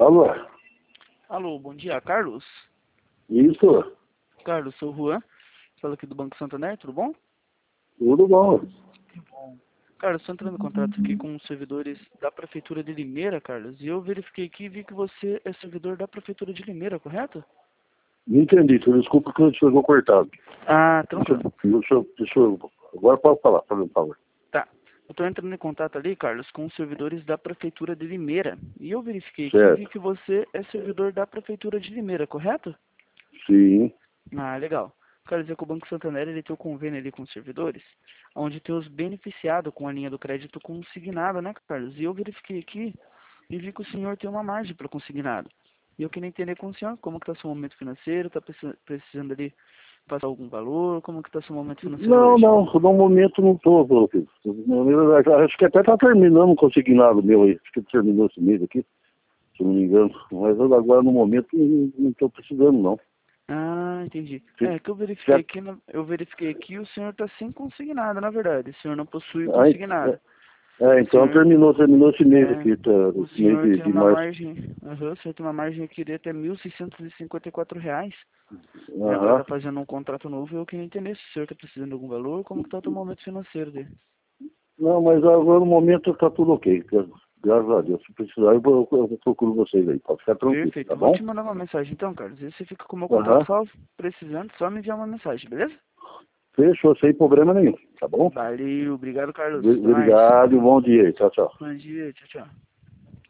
Alô? Alô, bom dia, Carlos? Isso? Carlos, sou o Juan, falo aqui do Banco Santander, tudo bom? Tudo bom? Carlos, estou entrando em contato aqui com os servidores da Prefeitura de Limeira, Carlos, e eu verifiquei aqui e vi que você é servidor da Prefeitura de Limeira, correto? Não entendi, desculpa que eu chegou cortado. Ah, tranquilo. Agora pode falar, por favor. Tá. Eu estou entrando em contato ali, Carlos, com os servidores da Prefeitura de Limeira, e eu verifiquei aqui e vi Certo. que você é servidor da Prefeitura de Limeira, correto? Sim. Ah, legal. Quero dizer que o Banco Santander ele tem um convênio ali com os servidores, onde tem os beneficiados com a linha do crédito consignada, né, Carlos? E eu verifiquei aqui e vi que o senhor tem uma margem para consignado. E eu queria entender com o senhor como que está seu momento financeiro, está precisando ali passar algum valor, como que está seu momento financeiro Não, hoje? no momento não estou, filho. Acho que até está terminando um consignado meu aí. Acho que terminou esse mês aqui, se não me engano. Mas agora no momento não estou precisando, não. Ah, entendi. Se- É que se- eu verifiquei aqui e o senhor está sem consignado, na verdade. O senhor não possui Aí, consignado. O então senhor terminou esse mês É, aqui, tá, o esse mês senhor tem de uma março. margem, o senhor tem uma margem aqui de até R$ 1.654. E agora Aham. está fazendo um contrato novo e eu queria entender se o senhor está precisando de algum valor, como que está o teu momento financeiro dele. Não, mas agora no momento está tudo ok. Graças a Deus. Se precisar, eu procuro vocês aí. Pode ficar tranquilo, Perfeito. tá Eu vou bom? te mandar uma mensagem então, Carlos. E você fica com o meu contato Aham. salvo, precisando, só me enviar uma mensagem, beleza? Fechou, sem problema nenhum, tá bom? Valeu, obrigado, Carlos. Até mais. Obrigado e bom dia aí. Tchau, tchau. Bom dia, tchau, tchau.